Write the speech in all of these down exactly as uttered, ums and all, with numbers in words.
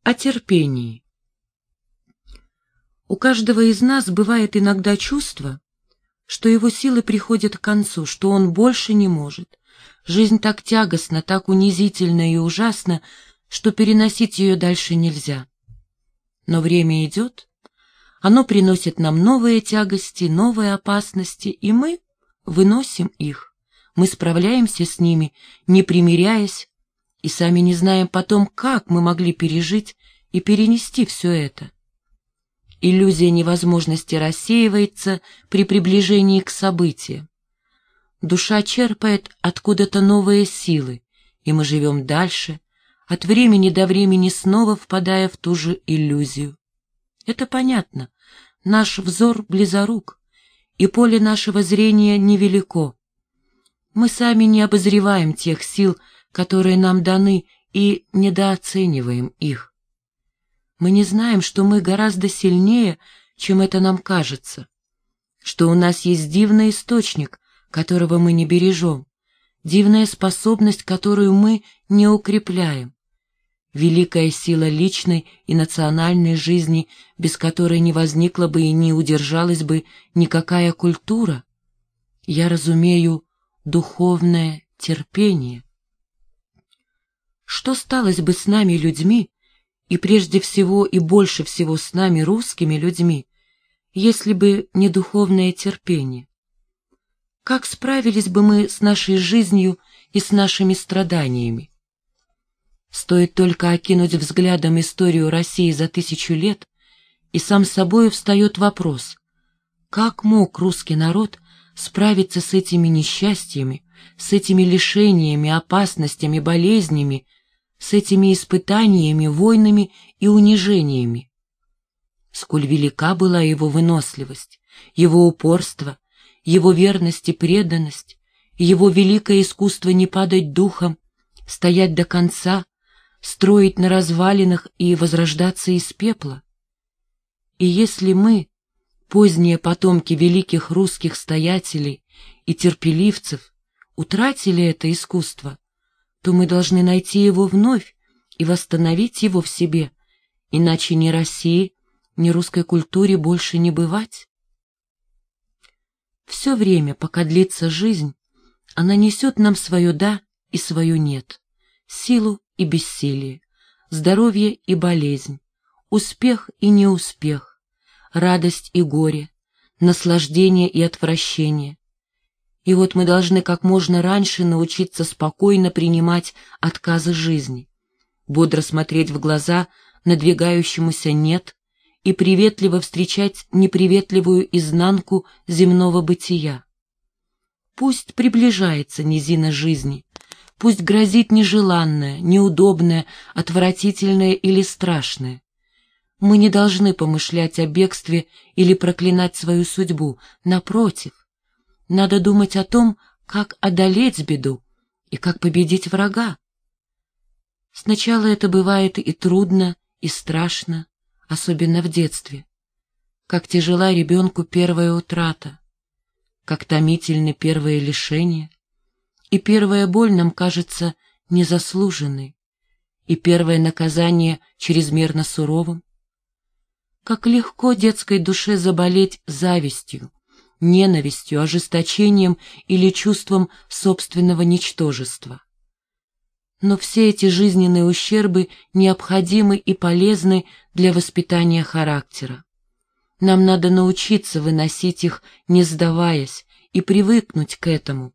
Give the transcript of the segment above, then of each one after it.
О терпении. У каждого из нас бывает иногда чувство, что его силы приходят к концу, что он больше не может. Жизнь так тягостна, так унизительна и ужасна, что переносить ее дальше нельзя. Но время идет, оно приносит нам новые тягости, новые опасности, и мы выносим их. Мы справляемся с ними, не примиряясь, и сами не знаем потом, как мы могли пережить и перенести все это. Иллюзия невозможности рассеивается при приближении к событиям. Душа черпает откуда-то новые силы, и мы живем дальше, от времени до времени снова впадая в ту же иллюзию. Это понятно, наш взор близорук, и поле нашего зрения невелико. Мы сами не обозреваем тех сил, которые нам даны, и недооцениваем их. Мы не знаем, что мы гораздо сильнее, чем это нам кажется, что у нас есть дивный источник, которого мы не бережем, дивная способность, которую мы не укрепляем, великая сила личной и национальной жизни, без которой не возникла бы и не удержалась бы никакая культура. Я разумею духовное терпение. Что сталось бы с нами, людьми, и прежде всего и больше всего с нами, русскими людьми, если бы не духовное терпение? Как справились бы мы с нашей жизнью и с нашими страданиями? Стоит только окинуть взглядом историю России за тысячу лет, и сам собою встает вопрос, как мог русский народ справиться с этими несчастьями, с этими лишениями, опасностями, болезнями, с этими испытаниями, войнами и унижениями? Сколь велика была его выносливость, его упорство, его верность и преданность, его великое искусство не падать духом, стоять до конца, строить на развалинах и возрождаться из пепла. И если мы, поздние потомки великих русских стоятелей и терпеливцев, утратили это искусство, то мы должны найти его вновь и восстановить его в себе, иначе ни России, ни русской культуре больше не бывать. Все время, пока длится жизнь, она несет нам свое «да» и свое «нет», силу и бессилие, здоровье и болезнь, успех и неуспех, радость и горе, наслаждение и отвращение. И вот мы должны как можно раньше научиться спокойно принимать отказы жизни, бодро смотреть в глаза надвигающемуся «нет» и приветливо встречать неприветливую изнанку земного бытия. Пусть приближается низина жизни, пусть грозит нежеланное, неудобное, отвратительное или страшное. Мы не должны помышлять о бегстве или проклинать свою судьбу, напротив. Надо думать о том, как одолеть беду и как победить врага. Сначала это бывает и трудно, и страшно, особенно в детстве. Как тяжела ребенку первая утрата, как томительны первые лишения, и первая боль нам кажется незаслуженной, и первое наказание чрезмерно суровым. Как легко детской душе заболеть завистью, ненавистью, ожесточением или чувством собственного ничтожества. Но все эти жизненные ущербы необходимы и полезны для воспитания характера. Нам надо научиться выносить их, не сдаваясь, и привыкнуть к этому.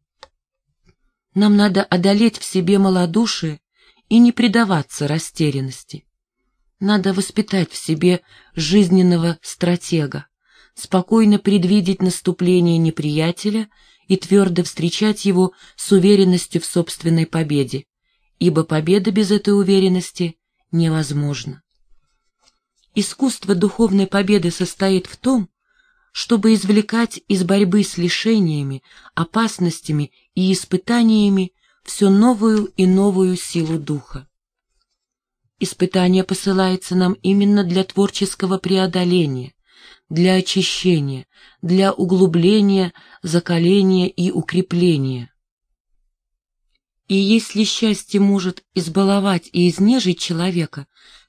Нам надо одолеть в себе малодушие и не предаваться растерянности. Надо воспитать в себе жизненного стратега, спокойно предвидеть наступление неприятеля и твердо встречать его с уверенностью в собственной победе, ибо победа без этой уверенности невозможна. Искусство духовной победы состоит в том, чтобы извлекать из борьбы с лишениями, опасностями и испытаниями все новую и новую силу духа. Испытание посылается нам именно для творческого преодоления, для очищения, для углубления, закаления и укрепления. И если счастье может избаловать и изнежить человека,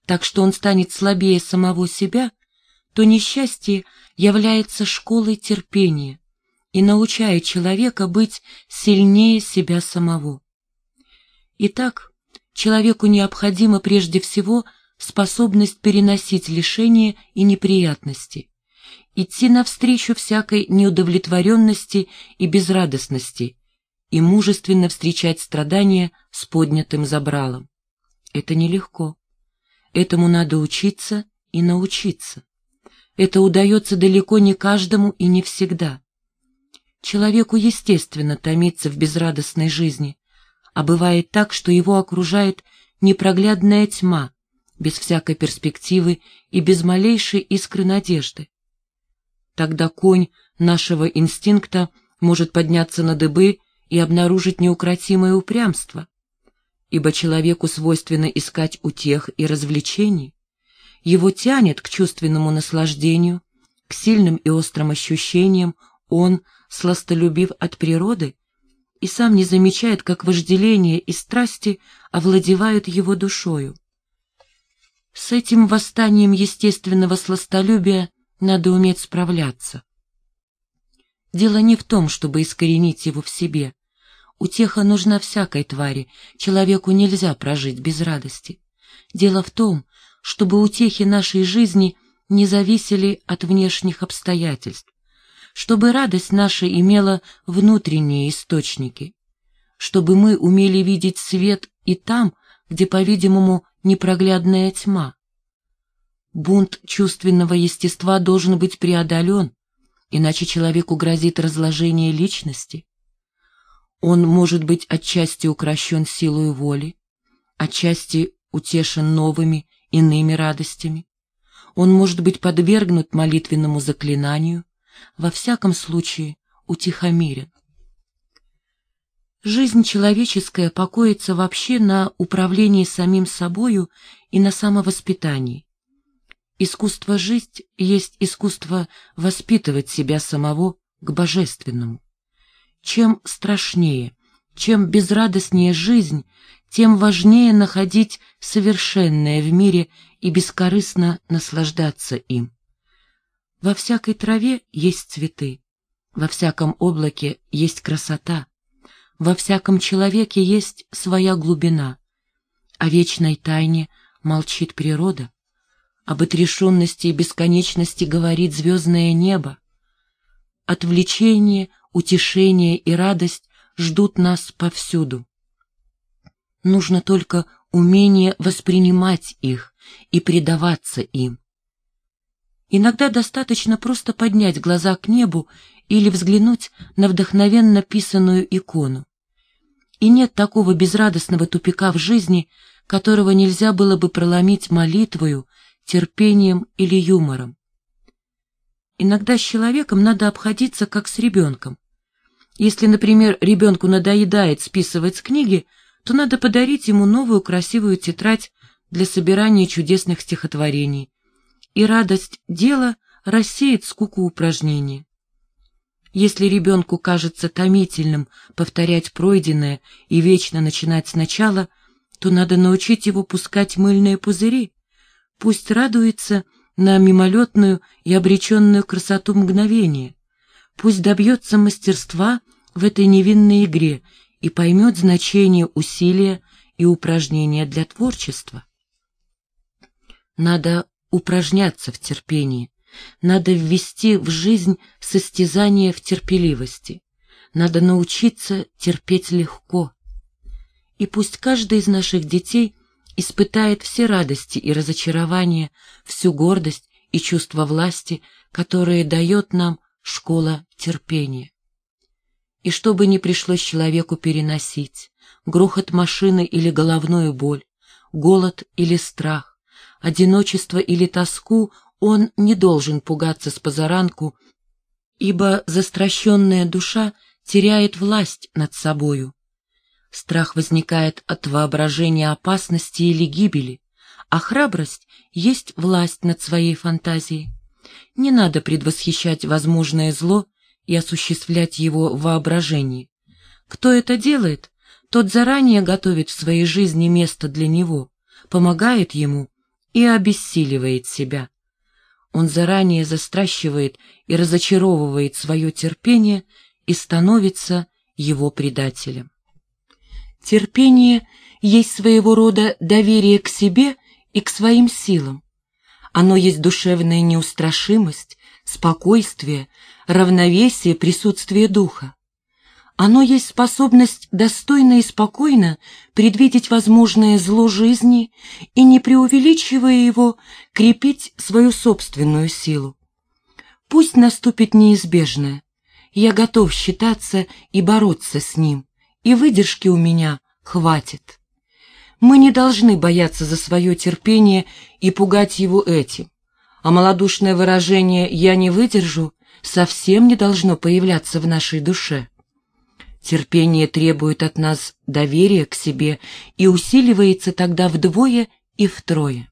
так что он станет слабее самого себя, то несчастье является школой терпения и научает человека быть сильнее себя самого. Итак, человеку необходима прежде всего способность переносить лишения и неприятности, идти навстречу всякой неудовлетворенности и безрадостности и мужественно встречать страдания с поднятым забралом. Это нелегко. Этому надо учиться и научиться. Это удается далеко не каждому и не всегда. Человеку естественно томиться в безрадостной жизни, а бывает так, что его окружает непроглядная тьма, без всякой перспективы и без малейшей искры надежды. Тогда конь нашего инстинкта может подняться на дыбы и обнаружить неукротимое упрямство, ибо человеку свойственно искать утех и развлечений. Его тянет к чувственному наслаждению, к сильным и острым ощущениям, он сластолюбив от природы и сам не замечает, как вожделение и страсти овладевают его душою. С этим восстанием естественного сластолюбия надо уметь справляться. Дело не в том, чтобы искоренить его в себе. Утеха нужна всякой твари, человеку нельзя прожить без радости. Дело в том, чтобы утехи нашей жизни не зависели от внешних обстоятельств, чтобы радость наша имела внутренние источники, чтобы мы умели видеть свет и там, где, по-видимому, непроглядная тьма. Бунт чувственного естества должен быть преодолен, иначе человеку грозит разложение личности. Он может быть отчасти укрощен силой воли, отчасти утешен новыми, иными радостями. Он может быть подвергнут молитвенному заклинанию, во всяком случае утихомирен. Жизнь человеческая покоится вообще на управлении самим собою и на самовоспитании. Искусство жить есть искусство воспитывать себя самого к божественному. Чем страшнее, чем безрадостнее жизнь, тем важнее находить совершенное в мире и бескорыстно наслаждаться им. Во всякой траве есть цветы, во всяком облаке есть красота, во всяком человеке есть своя глубина. О вечной тайне молчит природа, об отрешенности и бесконечности говорит звездное небо. Отвлечение, утешение и радость ждут нас повсюду. Нужно только умение воспринимать их и предаваться им. Иногда достаточно просто поднять глаза к небу или взглянуть на вдохновенно писанную икону. И нет такого безрадостного тупика в жизни, которого нельзя было бы проломить молитвою, терпением или юмором. Иногда с человеком надо обходиться как с ребенком. Если, например, ребенку надоедает списывать с книги, то надо подарить ему новую красивую тетрадь для собирания чудесных стихотворений, и радость дела рассеет скуку упражнений. Если ребенку кажется томительным повторять пройденное и вечно начинать сначала, то надо научить его пускать мыльные пузыри. Пусть радуется на мимолетную и обреченную красоту мгновения. Пусть добьется мастерства в этой невинной игре и поймет значение усилия и упражнения для творчества. Надо упражняться в терпении, надо ввести в жизнь состязание в терпеливости, надо научиться терпеть легко. И пусть каждый из наших детей испытает все радости и разочарования, всю гордость и чувство власти, которые дает нам школа терпения. И что бы ни пришлось человеку переносить, грохот машины или головную боль, голод или страх, одиночество или тоску, он не должен пугаться спозаранку, ибо застращенная душа теряет власть над собою. Страх возникает от воображения опасности или гибели, а храбрость есть власть над своей фантазией. Не надо предвосхищать возможное зло и осуществлять его в воображении. Кто это делает, тот заранее готовит в своей жизни место для него, помогает ему и обессиливает себя. Он заранее застращивает и разочаровывает свое терпение и становится его предателем. Терпение есть своего рода доверие к себе и к своим силам. Оно есть душевная неустрашимость, спокойствие, равновесие, присутствие духа. Оно есть способность достойно и спокойно предвидеть возможное зло жизни и, не преувеличивая его, крепить свою собственную силу. Пусть наступит неизбежное, я готов считаться и бороться с ним, и выдержки у меня хватит. Мы не должны бояться за свое терпение и пугать его этим, а малодушное выражение «я не выдержу» совсем не должно появляться в нашей душе. Терпение требует от нас доверия к себе и усиливается тогда вдвое и втрое.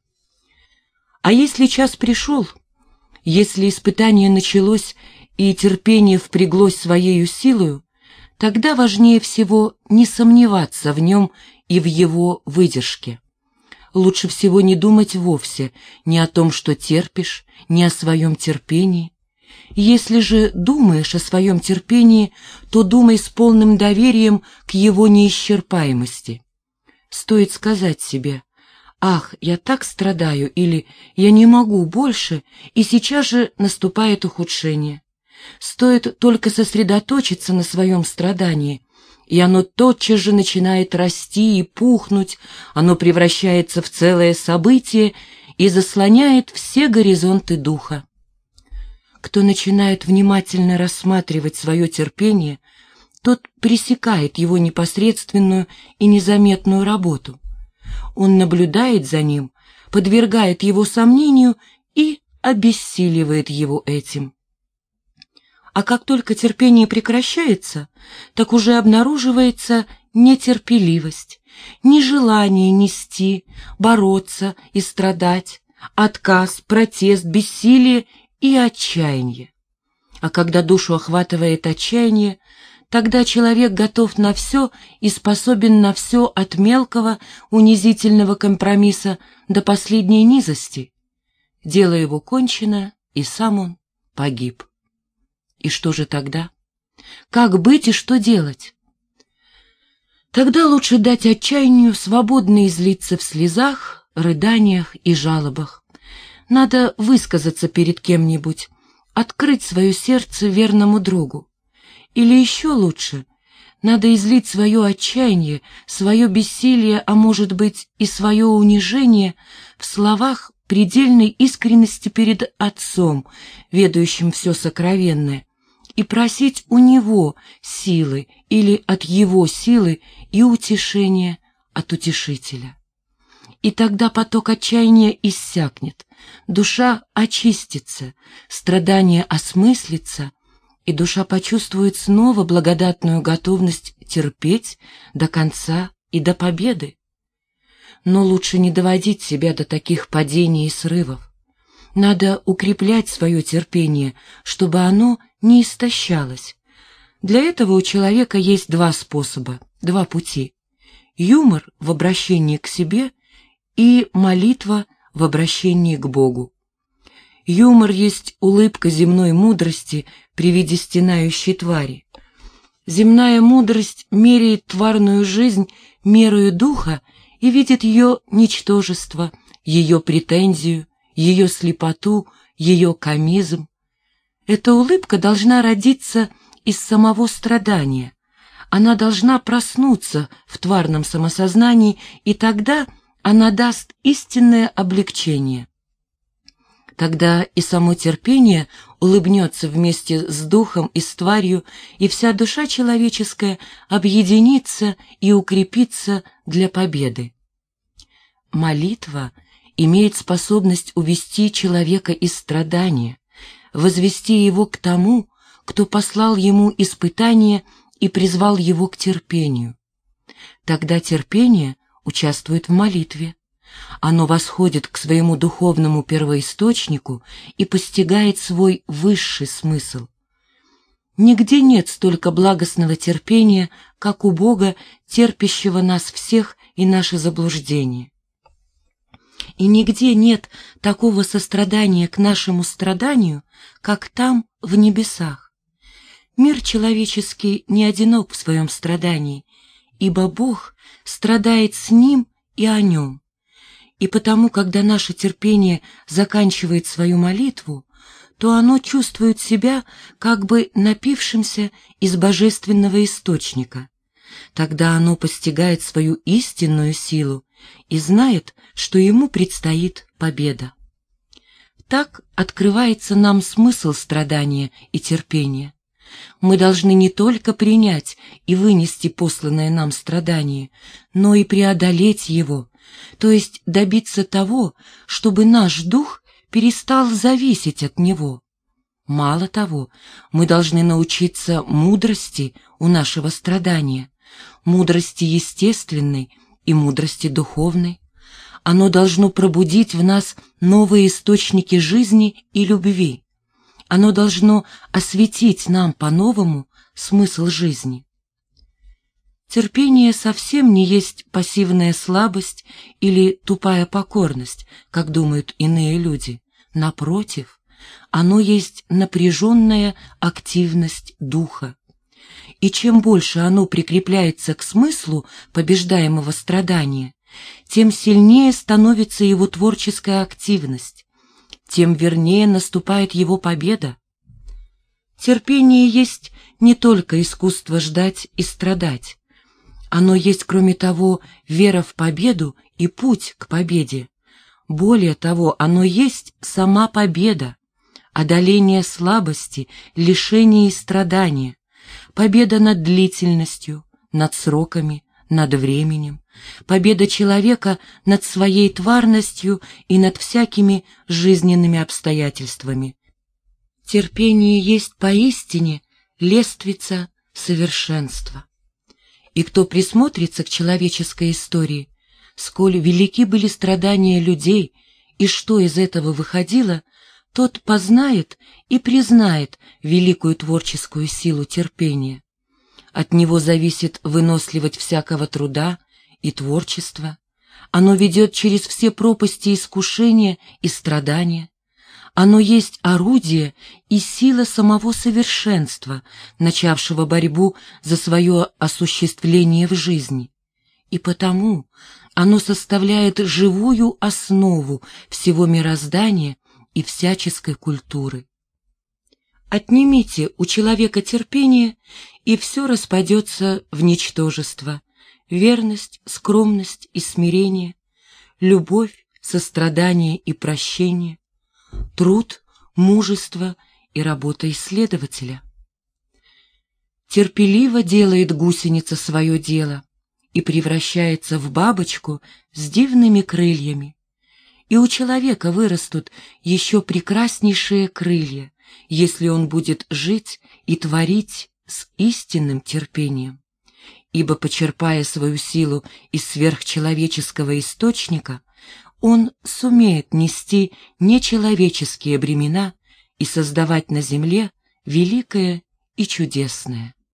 А если час пришел, если испытание началось и терпение впряглось своею силою, тогда важнее всего не сомневаться в нем и в его выдержке. Лучше всего не думать вовсе ни о том, что терпишь, ни о своем терпении. Если же думаешь о своем терпении, то думай с полным доверием к его неисчерпаемости. Стоит сказать себе: «Ах, я так страдаю» или «я не могу больше», и сейчас же наступает ухудшение. Стоит только сосредоточиться на своем страдании, и оно тотчас же начинает расти и пухнуть, оно превращается в целое событие и заслоняет все горизонты духа. Кто начинает внимательно рассматривать свое терпение, тот пресекает его непосредственную и незаметную работу. Он наблюдает за ним, подвергает его сомнению и обессиливает его этим. А как только терпение прекращается, так уже обнаруживается нетерпеливость, нежелание нести, бороться и страдать, отказ, протест, бессилие и отчаяние. А когда душу охватывает отчаяние, тогда человек готов на все и способен на все от мелкого унизительного компромисса до последней низости. Дело его кончено, и сам он погиб. И что же тогда? Как быть и что делать? Тогда лучше дать отчаянию свободно излиться в слезах, рыданиях и жалобах. Надо высказаться перед кем-нибудь, открыть свое сердце верному другу. Или еще лучше, надо излить свое отчаяние, свое бессилие, а может быть и свое унижение в словах предельной искренности перед Отцом, ведающим все сокровенное, и просить у Него силы или от Его силы и утешения от Утешителя. И тогда поток отчаяния иссякнет, душа очистится, страдание осмыслится, и душа почувствует снова благодатную готовность терпеть до конца и до победы. Но лучше не доводить себя до таких падений и срывов. Надо укреплять свое терпение, чтобы оно не истощалось. Для этого у человека есть два способа, два пути: юмор в обращении к себе и молитва в обращении к Богу. Юмор есть улыбка земной мудрости при виде стенающей твари. Земная мудрость меряет тварную жизнь мерою духа и видит ее ничтожество, ее претензию, ее слепоту, ее комизм. Эта улыбка должна родиться из самого страдания. Она должна проснуться в тварном самосознании, и тогда она даст истинное облегчение. Тогда и само терпение улыбнется вместе с духом и с тварью, и вся душа человеческая объединится и укрепится для победы. Молитва имеет способность увести человека из страдания, возвести его к тому, кто послал ему испытание и призвал его к терпению. Тогда терпение участвует в молитве. Оно восходит к своему духовному первоисточнику и постигает свой высший смысл. Нигде нет столько благостного терпения, как у Бога, терпящего нас всех и наши заблуждения. И нигде нет такого сострадания к нашему страданию, как там, в небесах. Мир человеческий не одинок в своем страдании, ибо Бог страдает с ним и о нем. И потому, когда наше терпение заканчивает свою молитву, то оно чувствует себя как бы напившимся из божественного источника. Тогда оно постигает свою истинную силу и знает, что ему предстоит победа. Так открывается нам смысл страдания и терпения. Мы должны не только принять и вынести посланное нам страдание, но и преодолеть его, то есть добиться того, чтобы наш дух перестал зависеть от него. Мало того, мы должны научиться мудрости у нашего страдания, мудрости естественной и мудрости духовной. Оно должно пробудить в нас новые источники жизни и любви. Оно должно осветить нам по-новому смысл жизни. Терпение совсем не есть пассивная слабость или тупая покорность, как думают иные люди. Напротив, оно есть напряженная активность духа. И чем больше оно прикрепляется к смыслу побеждаемого страдания, тем сильнее становится его творческая активность, тем вернее наступает его победа. Терпение есть не только искусство ждать и страдать. Оно есть, кроме того, вера в победу и путь к победе. Более того, оно есть сама победа, одоление слабости, лишения и страдания, победа над длительностью, над сроками, над временем, победа человека над своей тварностью и над всякими жизненными обстоятельствами. Терпение есть поистине лествица совершенства. И кто присмотрится к человеческой истории, сколь велики были страдания людей и что из этого выходило, тот познает и признает великую творческую силу терпения. От него зависит выносливость всякого труда и творчества. Оно ведет через все пропасти искушения и страдания. Оно есть орудие и сила самого совершенства, начавшего борьбу за свое осуществление в жизни. И потому оно составляет живую основу всего мироздания и всяческой культуры. Отнимите у человека терпение, и все распадется в ничтожество: верность, скромность и смирение, любовь, сострадание и прощение, труд, мужество и работа исследователя. Терпеливо делает гусеница свое дело и превращается в бабочку с дивными крыльями. И у человека вырастут еще прекраснейшие крылья, если он будет жить и творить с истинным терпением. Ибо, почерпая свою силу из сверхчеловеческого источника, он сумеет нести нечеловеческие бремена и создавать на земле великое и чудесное.